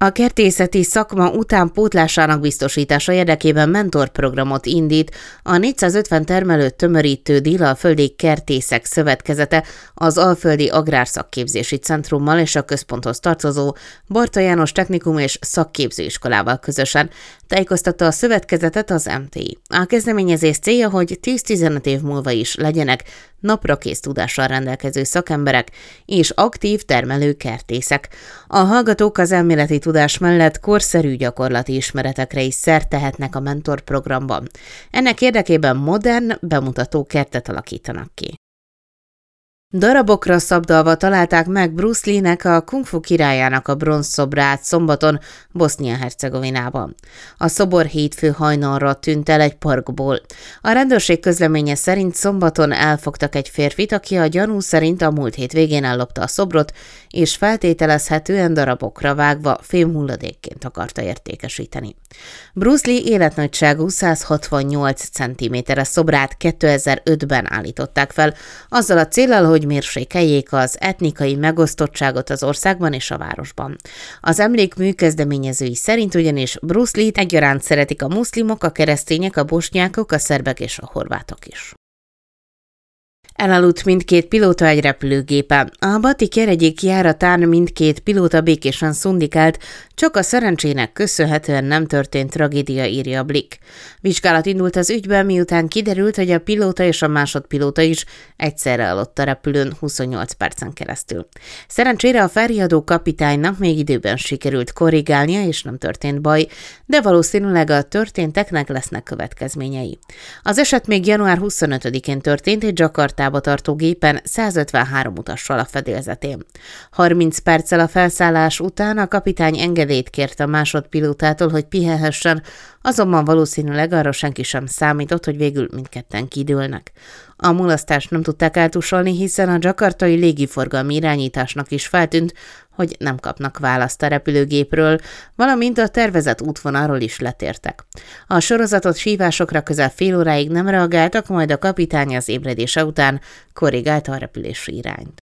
A kertészeti szakma utánpótlásának biztosítása érdekében mentorprogramot indít a 450 termelőt tömörítő Dél-Alföldi Kertészek Szövetkezete az Alföldi Agrárszakképzési Centrummal és a központhoz tartozó Barta János Technikum és Szakképzőiskolával közösen, tájékoztatta a szövetkezetet az MTI. A kezdeményezés célja, hogy 10-15 év múlva is legyenek naprakész tudással rendelkező szakemberek és aktív termelő kertészek. A hallgatók az elméleti tudás mellett korszerű gyakorlati ismeretekre is szert tehetnek a mentorprogramban. Ennek érdekében modern, bemutató kertet alakítanak ki. Darabokra szabdalva találták meg Bruce Lee-nek, a Kung Fu királyának a bronzszobrát szombaton Bosznia-Hercegovinában. A szobor hétfő hajnalra tűnt el egy parkból. A rendőrség közleménye szerint szombaton elfogtak egy férfit, aki a gyanú szerint a múlt hét végén ellopta a szobrot, és feltételezhetően darabokra vágva fémhulladékként akarta értékesíteni. Bruce Lee életnagyságú 168 cm-es szobrát 2005-ben állították fel, azzal a céllal, hogy mérsékeljék az etnikai megosztottságot az országban és a városban. Az emlékmű kezdeményezői szerint ugyanis Bruce Lee-t egyaránt szeretik a muszlimok, a keresztények, a bosnyákok, a szerbek és a horvátok is. Elaludt mindkét pilóta egy repülőgépen. A Bati-Ker egyik járatán mindkét pilóta békésen szundikált, csak a szerencsének köszönhetően nem történt tragédia, írja a Blick. Vizsgálat indult az ügyben, miután kiderült, hogy a pilóta és a másodpilóta is egyszerre aludt a repülőn 28 percen keresztül. Szerencsére a felriadó kapitánynak még időben sikerült korrigálnia, és nem történt baj, de valószínűleg a történteknek lesznek következményei. Az eset még január 25-én történt egy Jakartába tartó gépen 153 utassal a fedélzetén. 30 perccel a felszállás után a kapitány engedélyt kért a másodpilótától, hogy pihenhessen, azonban valószínűleg arra senki sem számított, hogy végül mindketten kidőlnek. A mulasztást nem tudták eltusolni, hiszen a jakartai légiforgalmi irányításnak is feltűnt, hogy nem kapnak választ a repülőgépről, valamint a tervezett útvonalról is letértek. A sorozatot hívásokra közel fél óráig nem reagáltak, majd a kapitány az ébredése után korrigálta a repülési irányt.